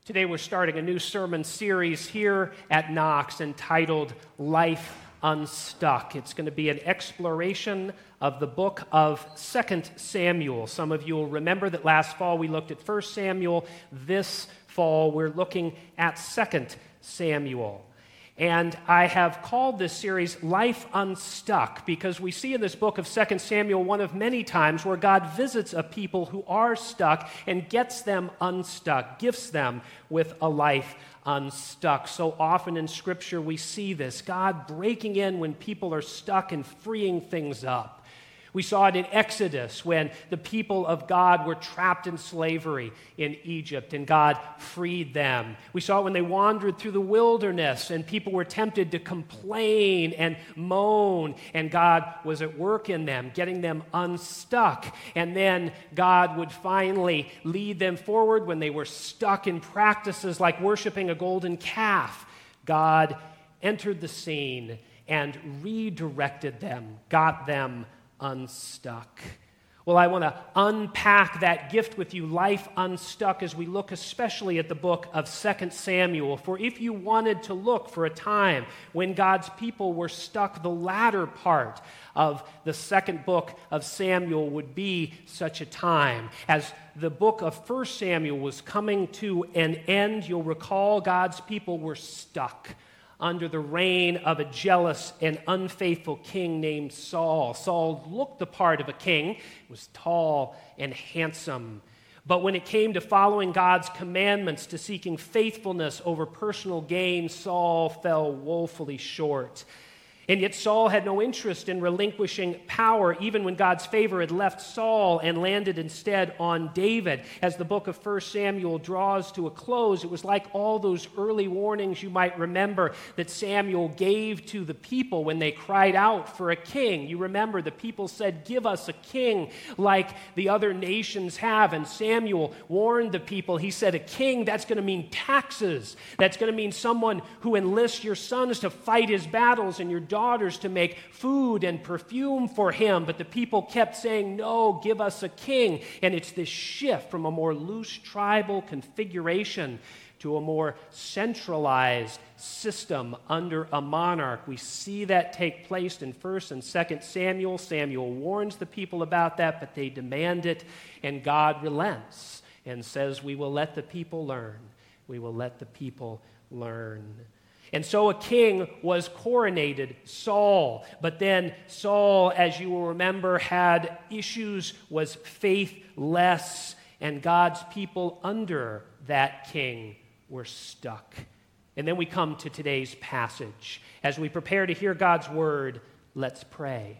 Today we're starting a new sermon series here at Knox entitled Life Unstuck. It's going to be an exploration of the book of 2 Samuel. Some of you will remember that last fall we looked at 1 Samuel. This fall we're looking at 2 Samuel. And I have called this series Life Unstuck because we see in this book of 2 Samuel one of many times where God visits a people who are stuck and gets them unstuck, gifts them with a life unstuck. So often in Scripture we see this, God breaking in when people are stuck and freeing things up. We saw it in Exodus when the people of God were trapped in slavery in Egypt and God freed them. We saw it when they wandered through the wilderness and people were tempted to complain and moan, and God was at work in them, getting them unstuck. And then God would finally lead them forward when they were stuck in practices like worshiping a golden calf. God entered the scene and redirected them, got them unstuck. Well, I want to unpack that gift with you, life unstuck, as we look especially at the book of 2 Samuel. For if you wanted to look for a time when God's people were stuck, the latter part of the second book of Samuel would be such a time. As the book of 1 Samuel was coming to an end, you'll recall God's people were stuck under the reign of a jealous and unfaithful king named Saul. Saul looked the part of a king, was tall and handsome. But when it came to following God's commandments, to seeking faithfulness over personal gain, Saul fell woefully short. And yet Saul had no interest in relinquishing power, even when God's favor had left Saul and landed instead on David. As the book of 1 Samuel draws to a close, it was like all those early warnings you might remember that Samuel gave to the people when they cried out for a king. You remember the people said, "Give us a king like the other nations have." And Samuel warned the people. He said, "A king, that's going to mean taxes. That's going to mean someone who enlists your sons to fight his battles and your daughters to make food and perfume for him." But the people kept saying, "No, give us a king." And it's this shift from a more loose tribal configuration to a more centralized system under a monarch. We see that take place in 1 and 2 Samuel. Samuel warns the people about that, but they demand it, and God relents and says, "We will let the people learn. We will let the people learn." And so a king was coronated, Saul. But then Saul, as you will remember, had issues, was faithless, and God's people under that king were stuck. And then we come to today's passage. As we prepare to hear God's word, let's pray.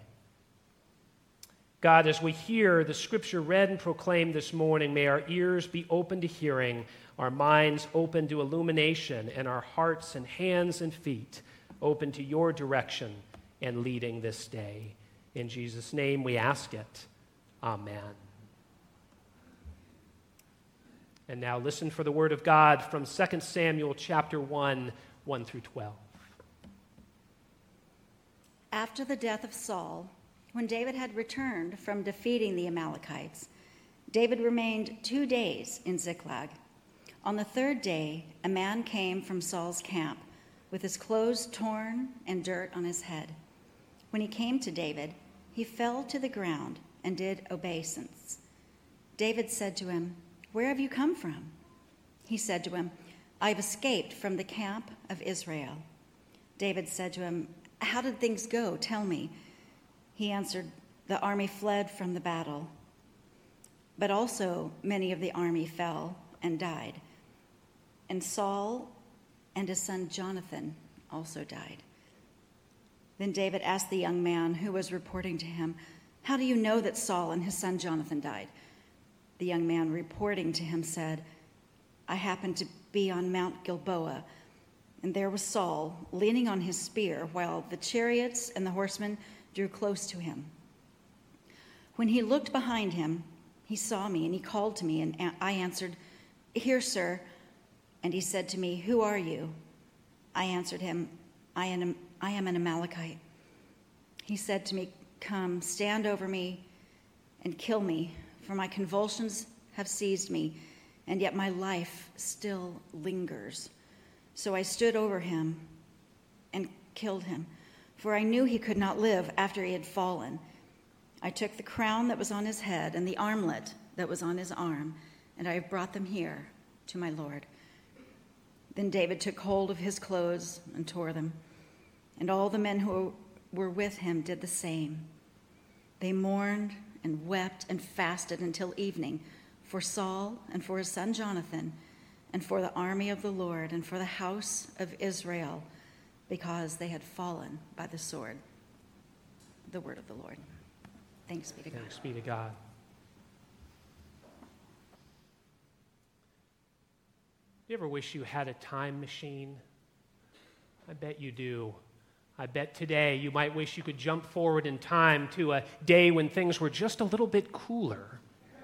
God, as we hear the scripture read and proclaimed this morning, may our ears be open to hearing, our minds open to illumination, and our hearts and hands and feet open to your direction and leading this day. In Jesus' name we ask it. Amen. And now listen for the word of God from 2 Samuel chapter 1, 1 through 12. After the death of Saul, when David had returned from defeating the Amalekites, David remained 2 days in Ziklag. On the third day, a man came from Saul's camp with his clothes torn and dirt on his head. When he came to David, he fell to the ground and did obeisance. David said to him, "Where have you come from?" He said to him, "I have escaped from the camp of Israel." David said to him, "How did things go? Tell me." He answered, "The army fled from the battle, but also many of the army fell and died. And Saul and his son Jonathan also died." Then David asked the young man who was reporting to him, "How do you know that Saul and his son Jonathan died?" The young man reporting to him said, "I happened to be on Mount Gilboa, and there was Saul leaning on his spear while the chariots and the horsemen drew close to him. When he looked behind him, he saw me, and he called to me, and I answered, 'Here, sir.' And he said to me, 'Who are you?' I answered him, I am an Amalekite." He said to me, "Come, stand over me and kill me, for my convulsions have seized me, and yet my life still lingers. So I stood over him and killed him, for I knew he could not live after he had fallen. I took the crown that was on his head and the armlet that was on his arm, and I have brought them here to my Lord." Then David took hold of his clothes and tore them, and all the men who were with him did the same. They mourned and wept and fasted until evening for Saul and for his son Jonathan and for the army of the Lord and for the house of Israel, because they had fallen by the sword. The word of the Lord. Thanks be to God. Thanks be to God. You ever wish you had a time machine? I bet you do. I bet today you might wish you could jump forward in time to a day when things were just a little bit cooler.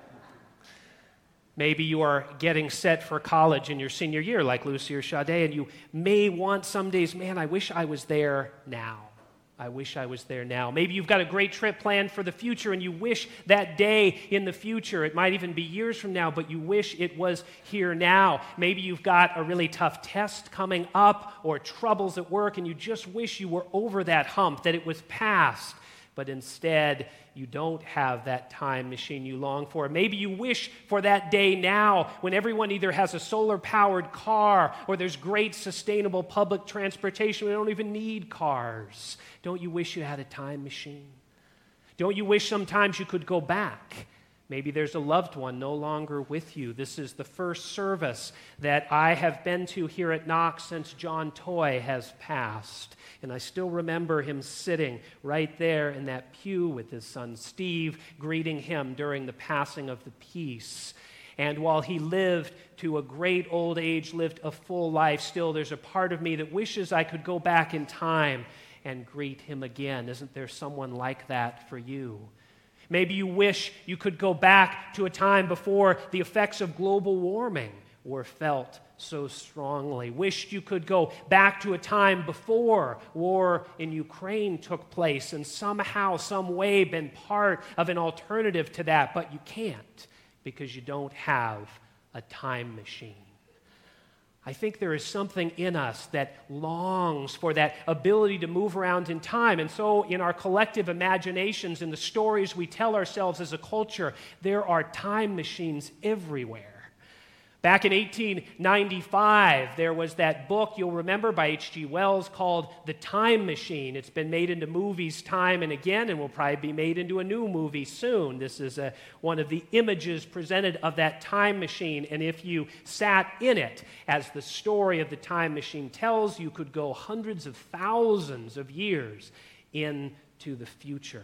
Maybe you are getting set for college in your senior year like Lucy or Sade, and you may want some days, man, I wish I was there now. I wish I was there now. Maybe you've got a great trip planned for the future and you wish that day in the future, it might even be years from now, but you wish it was here now. Maybe you've got a really tough test coming up or troubles at work and you just wish you were over that hump, that it was past. But instead, you don't have that time machine you long for. Maybe you wish for that day now when everyone either has a solar-powered car or there's great sustainable public transportation. We don't even need cars. Don't you wish you had a time machine? Don't you wish sometimes you could go back? Maybe there's a loved one no longer with you. This is the first service that I have been to here at Knox since John Toy has passed. And I still remember him sitting right there in that pew with his son Steve, greeting him during the passing of the peace. And while he lived to a great old age, lived a full life, still there's a part of me that wishes I could go back in time and greet him again. Isn't there someone like that for you? Maybe you wish you could go back to a time before the effects of global warming were felt so strongly. Wished you could go back to a time before war in Ukraine took place and somehow, some way been part of an alternative to that, but you can't because you don't have a time machine. I think there is something in us that longs for that ability to move around in time. And so in our collective imaginations, in the stories we tell ourselves as a culture, there are time machines everywhere. Back in 1895, there was that book, you'll remember, by H.G. Wells called The Time Machine. It's been made into movies time and again and will probably be made into a new movie soon. This is one of the images presented of that time machine. And if you sat in it, as the story of the time machine tells, you could go hundreds of thousands of years into the future.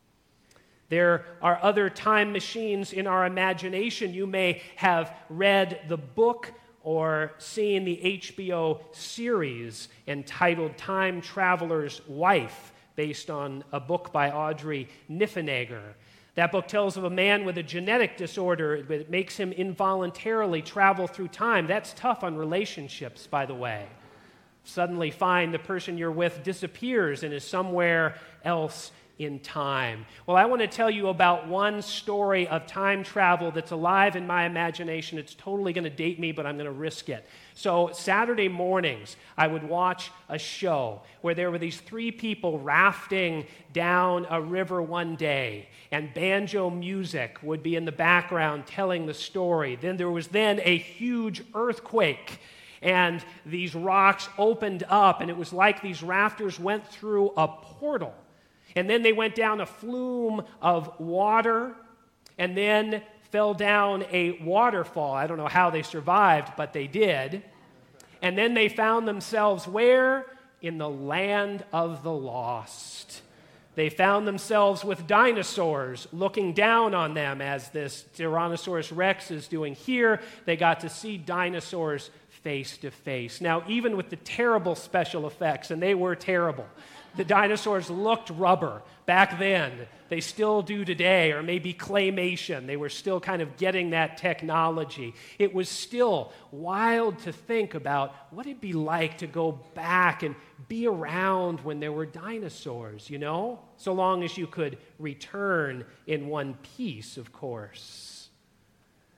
There are other time machines in our imagination. You may have read the book or seen the HBO series entitled Time Traveler's Wife, based on a book by Audrey Niffenegger. That book tells of a man with a genetic disorder that makes him involuntarily travel through time. That's tough on relationships, by the way. Suddenly find the person you're with disappears and is somewhere else in time. Well, I want to tell you about one story of time travel that's alive in my imagination. It's totally going to date me, but I'm going to risk it. So Saturday mornings, I would watch a show where there were these three people rafting down a river one day, and banjo music would be in the background telling the story. Then there was a huge earthquake, and these rocks opened up, and it was like these rafters went through a portal. And then they went down a flume of water and then fell down a waterfall. I don't know how they survived, but they did. And then they found themselves where? In the land of the lost. They found themselves with dinosaurs looking down on them as this Tyrannosaurus Rex is doing here. They got to see dinosaurs face to face. Now, even with the terrible special effects, and they were terrible, the dinosaurs looked rubber back then. They still do today, or maybe claymation. They were still kind of getting that technology. It was still wild to think about what it'd be like to go back and be around when there were dinosaurs, you know? So long as you could return in one piece, of course.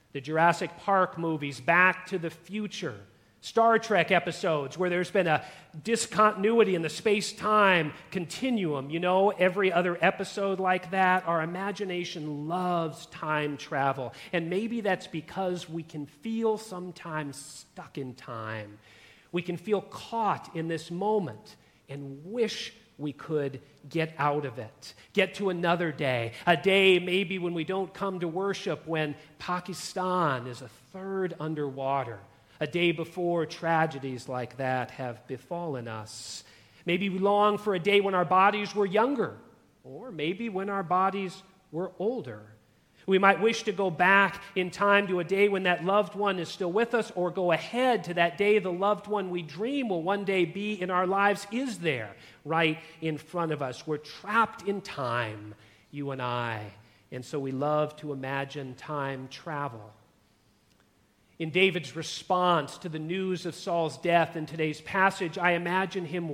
The Jurassic Park movies, Back to the Future, Star Trek episodes where there's been a discontinuity in the space-time continuum. Every other episode like that. Our imagination loves time travel. And maybe that's because we can feel sometimes stuck in time. We can feel caught in this moment and wish we could get out of it, get to another day, a day maybe when we don't come to worship, when Pakistan is a third underwater, a day before tragedies like that have befallen us. Maybe we long for a day when our bodies were younger, or maybe when our bodies were older. We might wish to go back in time to a day when that loved one is still with us, or go ahead to that day the loved one we dream will one day be in our lives is there, right in front of us. We're trapped in time, you and I, and so we love to imagine time travel. In David's response to the news of Saul's death in today's passage, I imagine him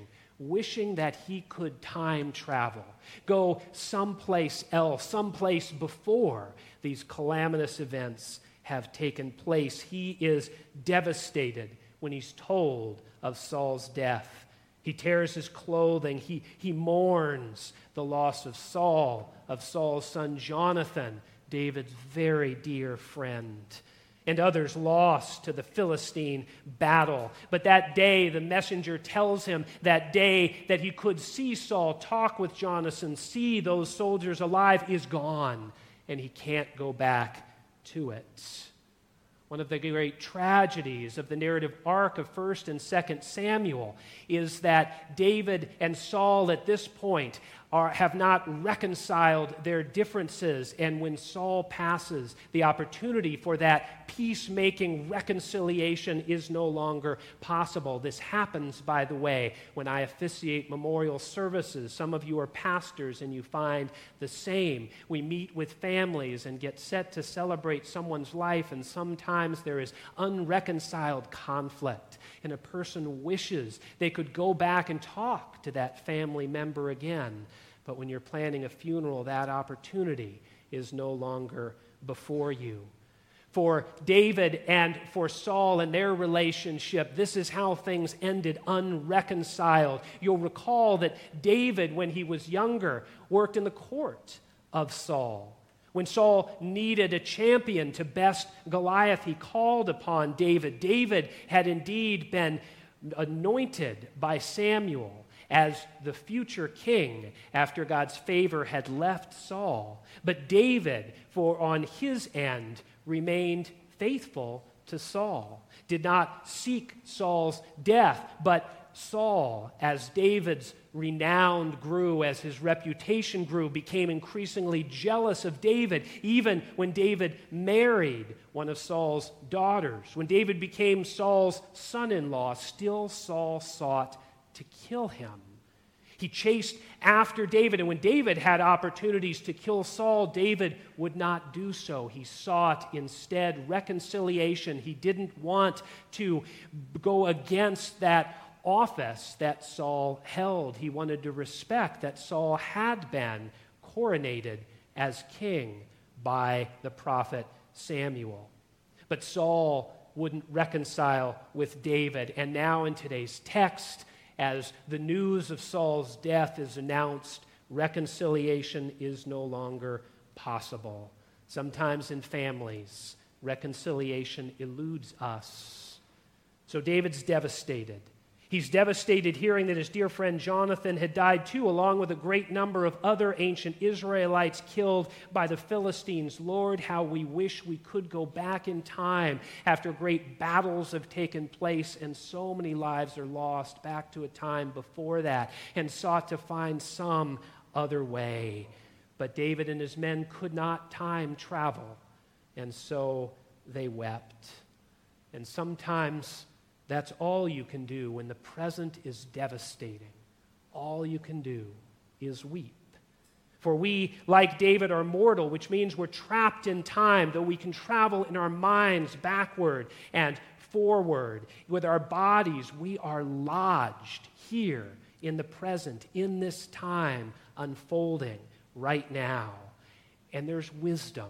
wishing that he could time travel, go someplace else, someplace before these calamitous events have taken place. He is devastated when he's told of Saul's death. He tears his clothing. He mourns the loss of Saul, of Saul's son Jonathan, David's very dear friend, and others lost to the Philistine battle. But that day, the messenger tells him that day that he could see Saul, talk with Jonathan, see those soldiers alive, is gone, and he can't go back to it. One of the great tragedies of the narrative arc of 1st and 2nd Samuel is that David and Saul at this point have not reconciled their differences, and when Saul passes, the opportunity for that peacemaking reconciliation is no longer possible. This happens, by the way, when I officiate memorial services. Some of you are pastors and you find the same. We meet with families and get set to celebrate someone's life, and sometimes there is unreconciled conflict, and a person wishes they could go back and talk to that family member again. But when you're planning a funeral, that opportunity is no longer before you. For David and for Saul and their relationship, this is how things ended, unreconciled. You'll recall that David, when he was younger, worked in the court of Saul. When Saul needed a champion to best Goliath, he called upon David. David had indeed been anointed by Samuel as the future king after God's favor had left Saul. But David, on his end, remained faithful to Saul, did not seek Saul's death, but Saul, as David's renown grew, as his reputation grew, became increasingly jealous of David, even when David married one of Saul's daughters. When David became Saul's son-in-law, still Saul sought to kill him. He chased after David, and when David had opportunities to kill Saul, David would not do so. He sought instead reconciliation. He didn't want to go against that office that Saul held. He wanted to respect that Saul had been coronated as king by the prophet Samuel. But Saul wouldn't reconcile with David, and now in today's text, as the news of Saul's death is announced, reconciliation is no longer possible. Sometimes in families, reconciliation eludes us. So David's devastated. He's devastated hearing that his dear friend Jonathan had died too, along with a great number of other ancient Israelites killed by the Philistines. Lord, how we wish we could go back in time after great battles have taken place and so many lives are lost, back to a time before that, and sought to find some other way. But David and his men could not time travel, and so they wept. And sometimes that's all you can do when the present is devastating. All you can do is weep. For we, like David, are mortal, which means we're trapped in time, though we can travel in our minds backward and forward. With our bodies, we are lodged here in the present, in this time unfolding right now. And there's wisdom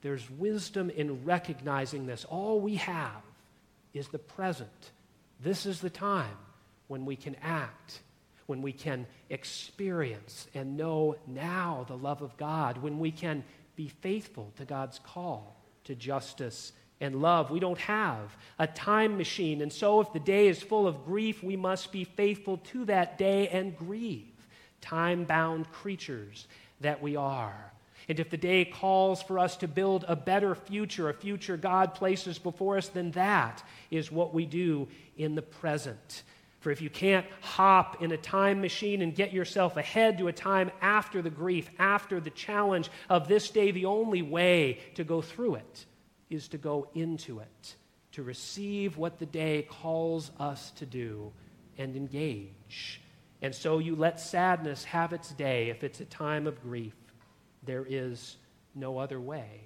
there's wisdom in recognizing this. All we have is the present. This is the time when we can act, when we can experience and know now the love of God, when we can be faithful to God's call to justice and love. We don't have a time machine, and so if the day is full of grief, we must be faithful to that day and grieve, time-bound creatures that we are. And if the day calls for us to build a better future, a future God places before us, then that is what we do in the present. For if you can't hop in a time machine and get yourself ahead to a time after the grief, after the challenge of this day, the only way to go through it is to go into it, to receive what the day calls us to do and engage. And so you let sadness have its day if it's a time of grief. There is no other way.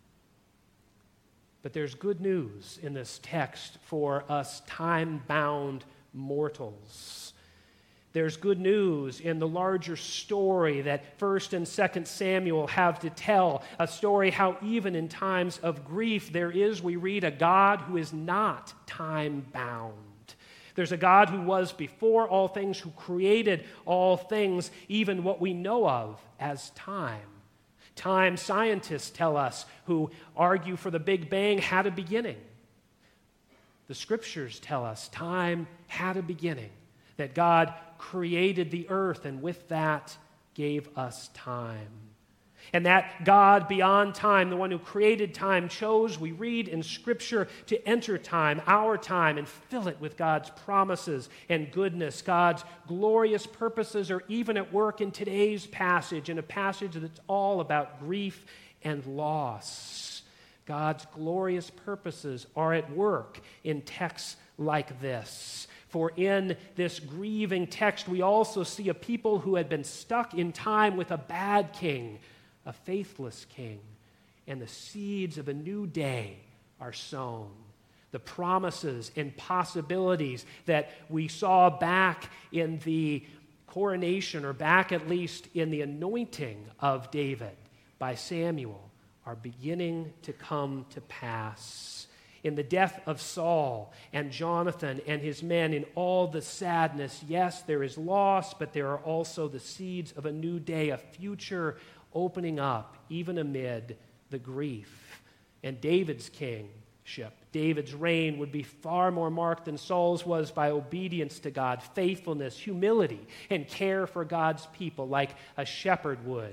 But there's good news in this text for us time-bound mortals. There's good news in the larger story that 1st and 2nd Samuel have to tell, a story how even in times of grief there is, we read, a God who is not time-bound. There's a God who was before all things, who created all things, even what we know of as time. Time scientists tell us, who argue for the Big Bang, had a beginning. The Scriptures tell us time had a beginning, that God created the earth and with that gave us time. And that God beyond time, the one who created time, chose, we read in Scripture, to enter time, our time, and fill it with God's promises and goodness. God's glorious purposes are even at work in today's passage, in a passage that's all about grief and loss. God's glorious purposes are at work in texts like this. For in this grieving text, we also see a people who had been stuck in time with a bad king, a faithless king, and the seeds of a new day are sown. The promises and possibilities that we saw back in the coronation, or back at least in the anointing of David by Samuel, are beginning to come to pass. In the death of Saul and Jonathan and his men, in all the sadness, yes, there is loss, but there are also the seeds of a new day, a future opening up, even amid the grief. And David's kingship, David's reign, would be far more marked than Saul's was by obedience to God, faithfulness, humility, and care for God's people, like a shepherd would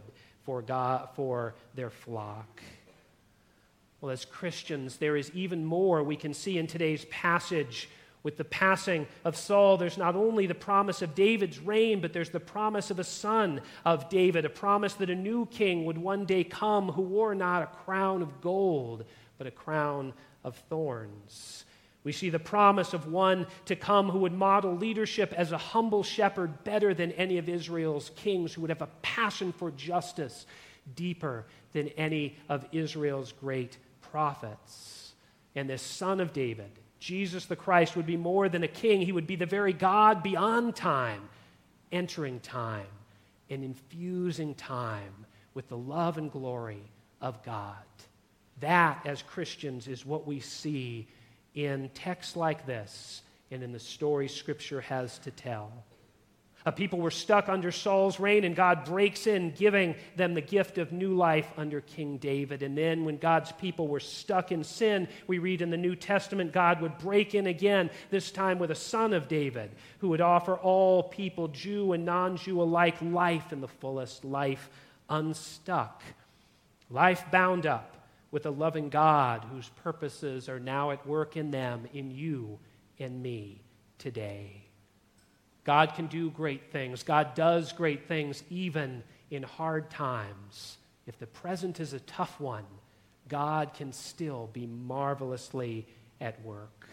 for their flock. Well, as Christians, there is even more we can see in today's passage. With the passing of Saul, there's not only the promise of David's reign, but there's the promise of a son of David, a promise that a new king would one day come who wore not a crown of gold, but a crown of thorns. We see the promise of one to come who would model leadership as a humble shepherd better than any of Israel's kings, who would have a passion for justice deeper than any of Israel's great prophets. And this son of David, Jesus the Christ, would be more than a king. He would be the very God beyond time, entering time and infusing time with the love and glory of God. That, as Christians, is what we see in texts like this and in the story Scripture has to tell. A people were stuck under Saul's reign, and God breaks in, giving them the gift of new life under King David. And then when God's people were stuck in sin, we read in the New Testament, God would break in again, this time with a son of David, who would offer all people, Jew and non-Jew alike, life in the fullest, life unstuck, life bound up with a loving God whose purposes are now at work in them, in you and me today. God can do great things. God does great things even in hard times. If the present is a tough one, God can still be marvelously at work.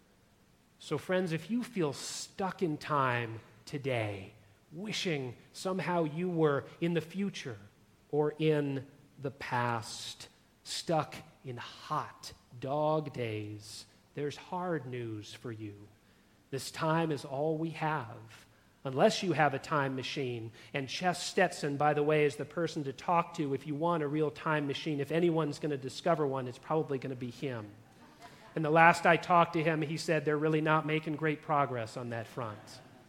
So friends, if you feel stuck in time today, wishing somehow you were in the future or in the past, stuck in hot dog days, there's hard news for you. This time is all we have unless you have a time machine. And Chess Stetson, by the way, is the person to talk to if you want a real time machine. If anyone's going to discover one, it's probably going to be him. And the last I talked to him, he said they're really not making great progress on that front.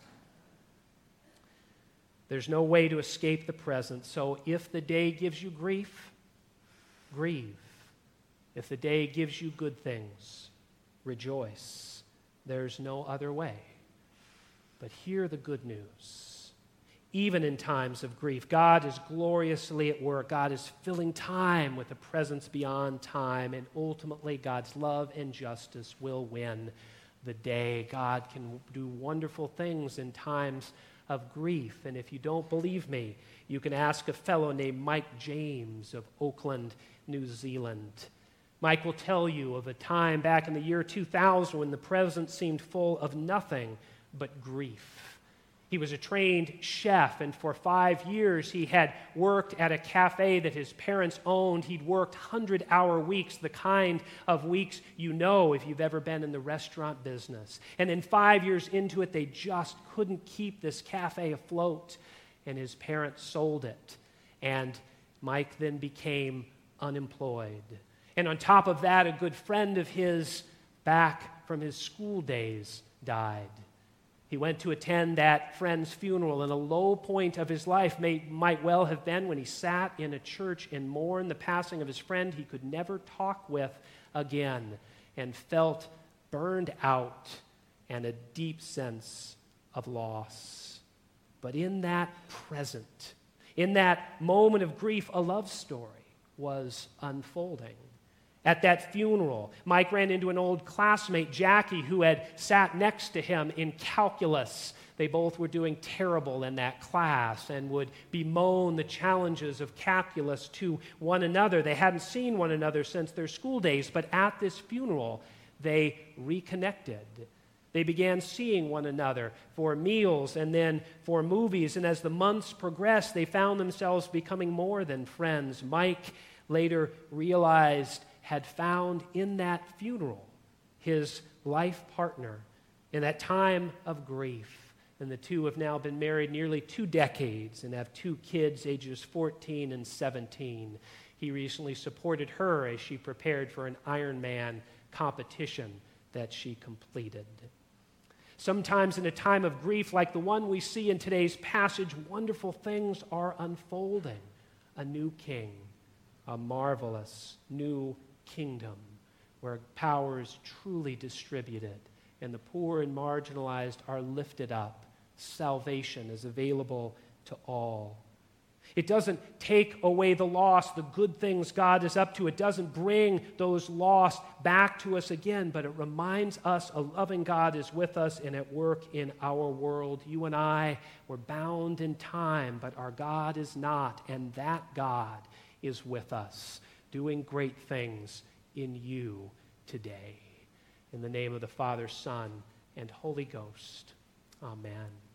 There's no way to escape the present. So if the day gives you grief, grieve. If the day gives you good things, rejoice. There's no other way. But hear the good news. Even in times of grief, God is gloriously at work. God is filling time with a presence beyond time, and ultimately God's love and justice will win the day. God can do wonderful things in times of grief. And if you don't believe me, you can ask a fellow named Mike James of Auckland, New Zealand. Mike will tell you of a time back in the year 2000 when the present seemed full of nothing but grief. He was a trained chef, and for 5 years he had worked at a cafe that his parents owned. He'd worked 100-hour weeks, the kind of weeks you know if you've ever been in the restaurant business. And then 5 years into it, they just couldn't keep this cafe afloat, and his parents sold it. And Mike then became unemployed. And on top of that, a good friend of his back from his school days died. He went to attend that friend's funeral, and a low point of his life might well have been when he sat in a church and mourned the passing of his friend he could never talk with again, and felt burned out and a deep sense of loss. But in that present, in that moment of grief, a love story was unfolding. At that funeral, Mike ran into an old classmate, Jackie, who had sat next to him in calculus. They both were doing terrible in that class and would bemoan the challenges of calculus to one another. They hadn't seen one another since their school days, but at this funeral, they reconnected. They began seeing one another for meals and then for movies, and as the months progressed, they found themselves becoming more than friends. Mike later realized had found in that funeral his life partner in that time of grief. And the two have now been married nearly 2 decades and have 2 kids, ages 14 and 17. He recently supported her as she prepared for an Ironman competition that she completed. Sometimes in a time of grief like the one we see in today's passage, wonderful things are unfolding. A new king, a marvelous new kingdom where power is truly distributed and the poor and marginalized are lifted up. Salvation is available to all. It doesn't take away the lost, the good things God is up to. It doesn't bring those lost back to us again, but it reminds us a loving God is with us and at work in our world. You and I were bound in time, but our God is not, and that God is with us, doing great things in you today. In the name of the Father, Son, and Holy Ghost. Amen.